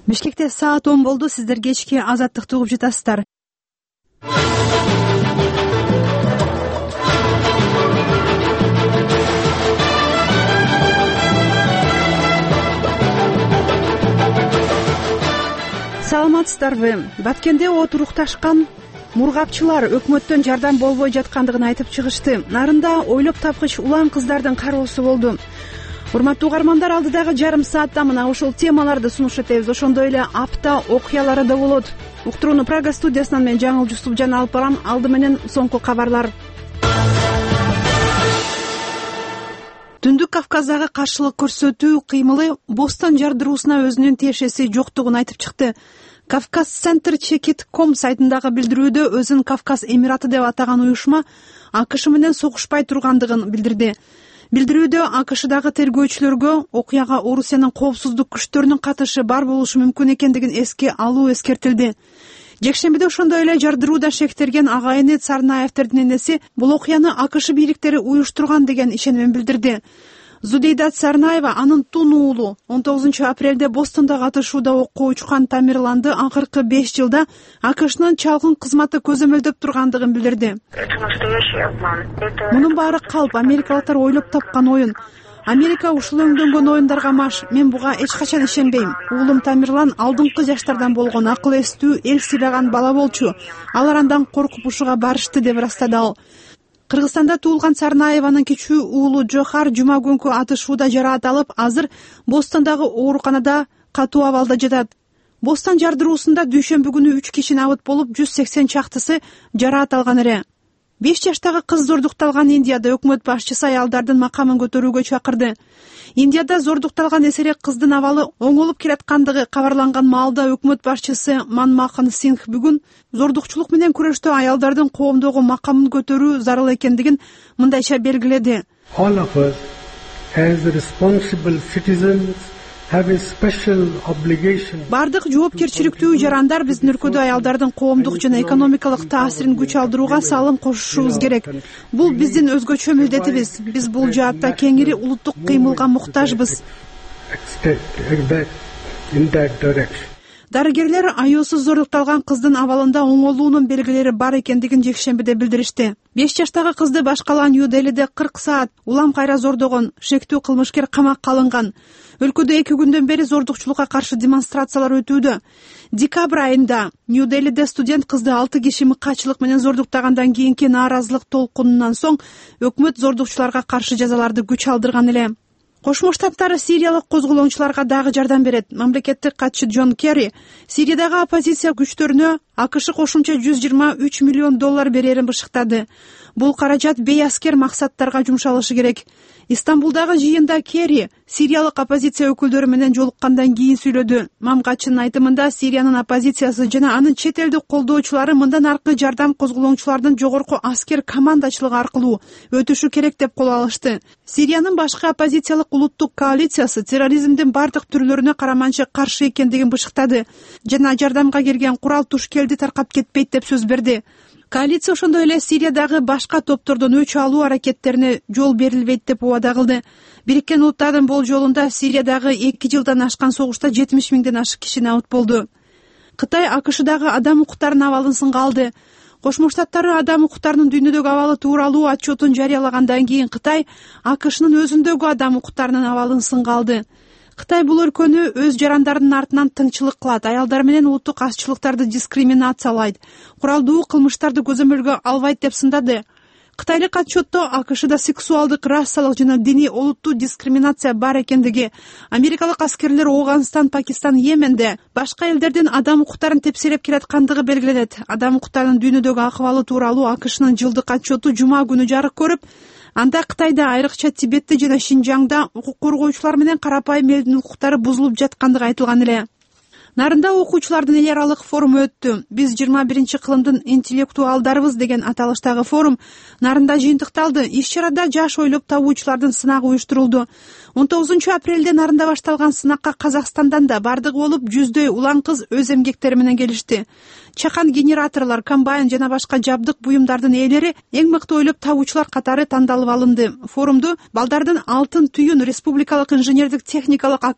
Бишкекте саат 10 болду. Сиздер кечки Азаттыкты угуп жатасыздар. Саламатсыздарбы? Баткенде отурукташкан мургапчылар өкмөттөн жардам болбой жаткандыгын айтып чыгышты. Нарында ойлоп тапкыч улан кыздардын кароосу болду. Урматтуу угармандар, алдыдагы жарым саатта мына ушул темаларды сунуш этебиз. Ошондой эле апта окуялары да болот. Уктурууну Прага студиясынан мен Жаңыл Жусупжан алып барам. Алды менен соңку кабарлар. Түндүк Кавказдагы каршылык көрсөтүү кыймылы Бостон жардыруусуна өзүнүн тиешеси жоктугун айтып чыкты. Кавказ Центр Чекит.ком сайтындагы билдирүүдө өзүн Кавказ Эмираты деп атаган уюшма АКШ менен согушпай тургандыгын билдирди. Билдирүүдө АКШдагы тергөөчүлөргө окуяга Орусиянын коопсуздук күчтөрүнүн катышы бар болушу мүмкүн экендигин эске алуу эскертилди. Жекшембиде ошондой эле жардырууда шектелген агайыны Царнаевдин энеси бул окуяны АКШ бийликтери уюштурган деген ишеним билдирди. Зудейда Царнаева анын тун уулу 19-апрелде Бостонда катышууда окко учкан Тамерланды акыркы 5 жылда АКШнын чалгын кызматы көзөмөлдөп тургандыгын билдирди. Мунун баары калп, америкалыктар ойлоп тапкан оюн. Америка ушул өңдөнгөн оюндарга маш. Мен буга эч качан ишенбейм. Уулум Тамерлан алдыңкы жаштардан болгон акыл эстүү, эл сыйлаган бала болчу. Алар андан коркуп ушуга барышты деп ырастады ал. Кыргызстанда туулган Царнаеванын кичүү уулу Жохар жума күнкү атышууда жараат алып, азыр Бостондагы ооруканада катуу абалда жатат. Бостон жардыруусунда дүйшөмбү күнү 3 киши абыт болуп, 180 чактысы жараат алган эле. 5 жаштагы кыз зордукталган Индияда өкмөт башчысы аялдардын макамын көтөрүүгө чакырды. Индияда зордукталган эсерек кыздын абалы оңолуп келаткандыгы кабарланган маалда өкмөт башчысы Манмохан Сингх бүгүн зордукчулук менен күрөштө аялдардын коомдогу макамын көтөрүү зарыл экендигин мындайча белгиледи. All of us as responsible citizens have a special obligation. Бардык жоопкерчиликтүү жарандар биздин өлкөдө аялдардын коомдук жана экономикалык таасирин күч алдырууга салым кошушубуз керек. Бул биздин өзгөчө милдетибиз. Биз бул жаатта кеңири улуттук кыймылга муктажбыз. Дарыгерлер аюусуз зордукталган кыздын абалында оңолуунун белгилери бар экендигин жекшембиде билдиришти. 5 жаштагы кызды башкалан Нью-Делиде 40 саат улам кайра зордогон шектүү кылмышкер камакка алынган. Өлкөдө 2 күндөн бери зордукчулукка каршы демонстрациялар өтүүдө. Декабрь айында Нью-Делиде студент кызды 6 киши мыкаачылык менен зордуктагандан кийинки нааразылык толкунунан соң өкмөт зордукчуларга каршы жазаларды күч алдырган эле. Кошмо Штаттар сириялык козголоңчуларга дагы жардам берет. Мамлекеттик катчы Джон Керри Сириядагы оппозиция күчтөрүнө АКШ кошумча $123 миллион берерин бышыктады. Бул каражат бейаскер максаттарга жумшалышы керек. Истамбулдагы жыйында Керри сириялык оппозиция өкүлдөрү менен жолуккандан кийин сүйлөдү. Мамгачынын айтымында Сириянын оппозициясы жана анын чет элдик колдоочулары мындан аркы жардам козголоңчулардын жогорку аскер командачылыгы аркылуу өтүшү керек деп кол алышты. Сириянын башкы оппозициялык улуттук коалициясы терроризмдин бардык түрлөрүнө караманчы каршы экендигин бышыктады жана жардамга келген курал тушкелди таркап кетпейт деп сөз берди. Коалиция ошондой эле Сириядагы башка топтордон өч алуу аракеттерине жол берилбейт деп убада кылды. Бириккен Улуттардын болжолунда Сириядагы 2 жылдан ашкан согушта 70 миңден ашык киши абыт болду. Кытай АКШдагы адам укуктарынын абалын сынга алды. Кошмо Штаттары адам укуктарынын дүйнөдөгү абалы тууралуу отчетун жарыялагандан кийин Кытай АКШнын өзүндөгү адам укуктарынын абалын сынга алды. Кытай бул өлкөнү өз жарандарынын артынан тыңчылык кылат, аялдар менен улуттук азчылыктарды дискриминациялайт, куралдуу кылмыштарды көзөмөлгө албайт деп сындады. Кытайлык отчетто АКШда сексуалдык, расалык жана диний олуттуу дискриминация бар экендиги, америкалык аскерлер Афганистан, Пакистан, Йеменде башка элдердин адам укуктарын тепселеп келаткандыгы белгиленет. Адам укуктарынын дүйнөдөгү акыбалы тууралуу АКШнын жылдык отчету жума күнү жарык көрүп, анда Кытайда айрыкча Тибетте жана Шинжаңда укук коргоочулар менен карапайым элдин укуктары бузулуп жаткандыгы айтылган эле. Нарында окуучулардын эл аралык форуму өттү. Биз 21-кылымдын интеллектуалдарыбыз деген аталыштагы форум Нарында жыйынтыкталды. Иш-чарада жаш ойлоп табуучулардын сынагы уюштурулду. 19-апрелде Нарында башталган сынакка Казакстандан да бардыгы болуп 100дөй улан кыз өз эмгектери менен келишти. Чакан генераторлор, комбайн жана башка жабдык буюмдардын ээлери эң мыкты ойлоп табуучулар катары тандалып алынды. Форумду балдардын алтын түйүн республикалык инженердик техникалык